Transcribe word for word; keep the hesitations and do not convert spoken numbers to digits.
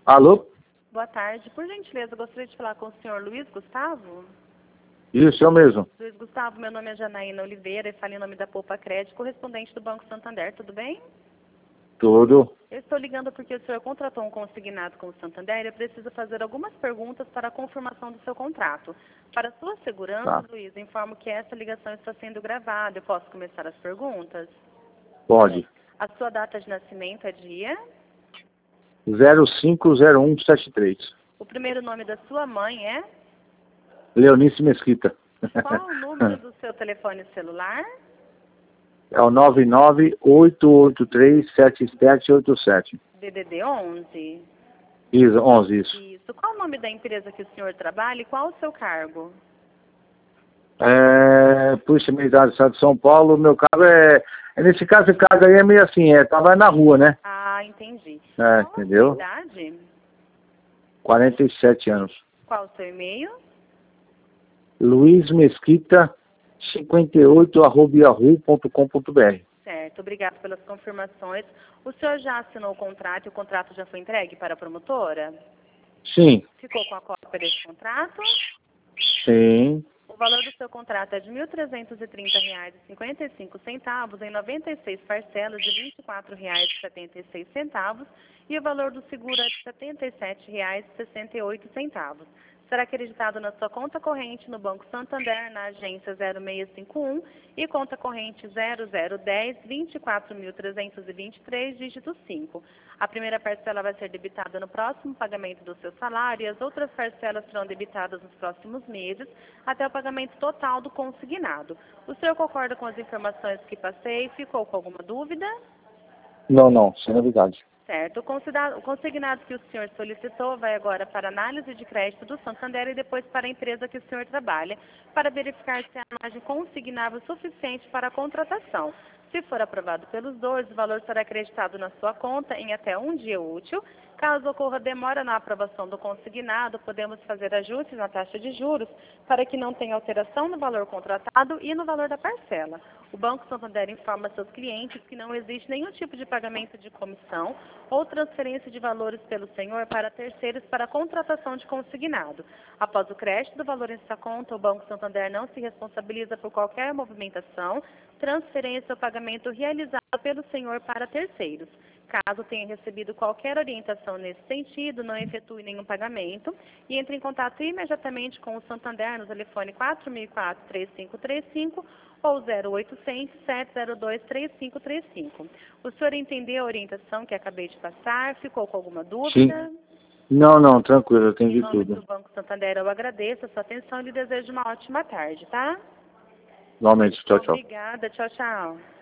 Alô? Boa tarde. Por gentileza, eu gostaria de falar com o senhor Luiz Gustavo. Isso, eu mesmo. Luiz Gustavo, meu nome é Janaína Oliveira e falo em nome da Poupa Crédito, correspondente do Banco Santander, tudo bem? Tudo. Eu estou ligando porque o senhor contratou um consignado com o Santander e eu preciso fazer algumas perguntas para a confirmação do seu contrato. Para sua segurança, Tá. Luiz, informo que essa ligação está sendo gravada. Eu posso começar as perguntas? Pode. A sua data de nascimento é dia? zero cinco zero um sete três. O primeiro nome da sua mãe é? Leonice Mesquita. Qual o número do seu telefone celular? É o nove nove oito oito três sete sete oito sete. D D D onze? Isso, onze, isso. Isso. Qual o nome da empresa que o senhor trabalha e qual o seu cargo? É, Polícia Militar do Estado de São Paulo, meu cargo é... é nesse caso, esse caso aí é meio assim, é trabalho na rua, né? Ah, entendi. É, Qual a sua entendeu? idade? quarenta e sete anos. Qual o seu e-mail? Luiz Mesquita cinquenta e oito arroba yahoo ponto com ponto br. Certo, obrigado pelas confirmações. O senhor já assinou o contrato e o contrato já foi entregue para a promotora? Sim, Ficou com a cópia desse contrato? sim, O valor do seu contrato é de mil trezentos e trinta reais e cinquenta e cinco centavos em noventa e seis parcelas de vinte e quatro reais e setenta e seis centavos e o valor do seguro é de setenta e sete reais e sessenta e oito centavos. Será acreditado na sua conta corrente no Banco Santander, na agência zero seis cinco um e conta corrente zero zero um zero vinte e quatro mil trezentos e vinte e três, dígito cinco. A primeira parcela vai ser debitada no próximo pagamento do seu salário e as outras parcelas serão debitadas nos próximos meses até o pagamento total do consignado. O senhor concorda com as informações que passei? Ficou com alguma dúvida? não, não, sem novidade. Certo. O consigna- o consignado que o senhor solicitou vai agora para análise de crédito do Santander e depois para a empresa que o senhor trabalha, para verificar se a margem consignável é suficiente para a contratação. Se for aprovado pelos dois, o valor será acreditado na sua conta em até um dia útil. Caso ocorra demora na aprovação do consignado, podemos fazer ajustes na taxa de juros para que não tenha alteração no valor contratado e no valor da parcela. O Banco Santander informa seus clientes que não existe nenhum tipo de pagamento de comissão ou transferência de valores pelo senhor para terceiros para a contratação de consignado. Após o crédito do valor em sua conta, o Banco Santander não se responsabiliza por qualquer movimentação, transferência ou pagamento realizado pelo senhor para terceiros. Caso tenha recebido qualquer orientação nesse sentido, não efetue nenhum pagamento e entre em contato imediatamente com o Santander no telefone quatro mil e quatro, três cinco três cinco ou zero oitocentos, sete zero dois, três cinco três cinco. O senhor entendeu a orientação que acabei de passar? Ficou com alguma dúvida? Sim. Não, não, tranquilo, eu Em entendi nome tudo. do Banco Santander, eu agradeço a sua atenção e lhe desejo uma ótima tarde, tá? Igualmente, tchau, tchau. Obrigada. Tchau, tchau.